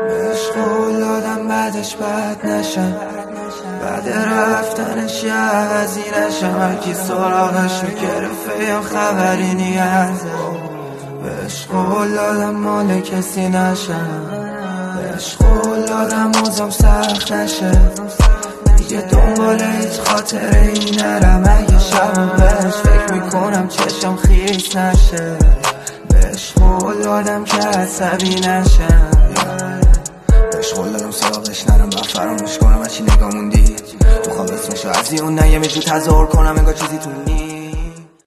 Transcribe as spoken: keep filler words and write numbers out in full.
بهش قول دادم بعدش بد نشم، بعد رفتنش یه عوضی نشم. هرکی سراغش میگرفه یا خبری نیست. بهش قول دادم مال کسی نشم، بهش قول دادم اوضاعم سخت نشه، دیگه دنبال هیچ خاطره ای نرم. اگه شب بهش فکر میکنم چشم خیس نشه، بهش قول دادم که عصبی نشم. بهش قول دادم سراغش نرم و فراموش کنم هرچی نگاه موندی. میخوام اسمشو از اون نیم جو تظاهر کنم انگار چیزی تو نیست.